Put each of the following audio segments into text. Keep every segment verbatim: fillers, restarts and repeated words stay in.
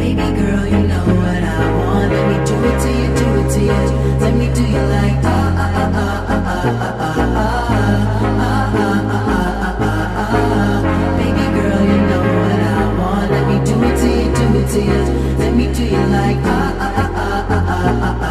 Baby girl, you know what I want. Let me do it to you, do it to you. Let me do you like ah ah ah ah ah ah ah ah ah ah ah. Baby girl, you know what I want. Let me do it to you, do it to you. Let me do you like ah ah ah ah ah ah ah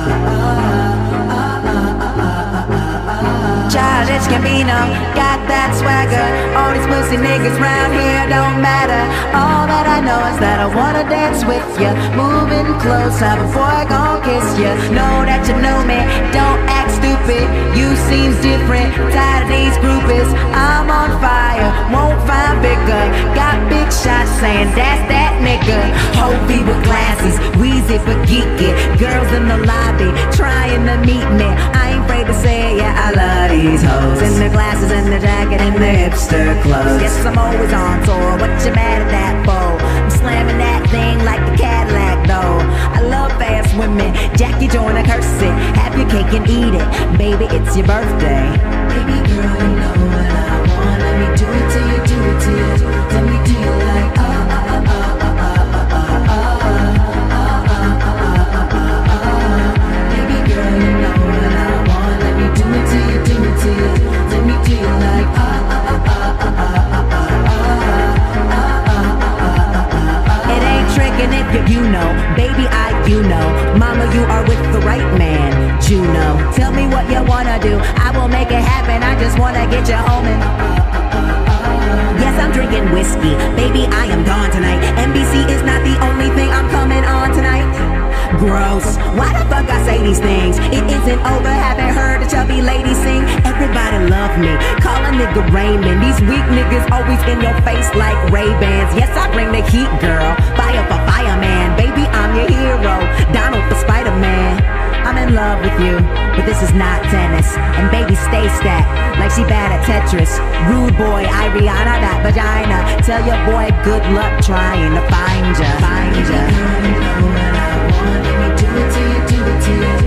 ah. Childish Gambino, got that swagger. All these pussy niggas round here don't matter. All that I know is that I wanna dance with ya. Moving closer before I gon' kiss ya. Know that you know me, don't act stupid. You seem different, tired of these groupies. I'm on fire, won't find bigger. Got big shots saying that's that nigga. Hovey with glasses, Weezy for geeky. Girls in the lobby trying to meet me. I ain't afraid to say it, yeah, I love these hoes. In the glasses and the jacket and the hipster clothes. Yes, I'm always on tour, what you mad at that for? I'm slamming that thing like the Cadillac though. I love fast women, Jackie Joyner curse it. Have your cake and eat it, baby, it's your birthday. Baby girl, you know what I want. Let me do it to you, do it to you. Let me do you like ah ah ah ah ah ah ah ah ah ah. Baby girl, you know what I want. Let me do it to you, do it to you. Let me do you like ah ah ah ah ah ah ah. It ain't tricking if you, you know, baby I you know. Mama, you are with the right man, Juno. Tell me what you wanna do, I will make it happen. I just wanna get you home and yes, I'm drinking whiskey, baby I am gone tonight. N B C is not the only thing I'm coming on tonight. Gross, why the fuck I say these things? It isn't over, haven't heard a chubby lady sing. Everybody love me, call a nigga Raymond. These weak niggas always in your face like Ray-Bans. Yes, I bring the heat, girl, fire for fireman. Baby, I'm your hero, Donald for Spider-Man. I'm in love with you, but this is not tennis. And baby, stay stacked like she bad at Tetris. Rude boy, Ariana, that vagina. Tell your boy good luck trying to find ya, find ya. Baby girl, you know what I want. Let me do it to you, do it to you.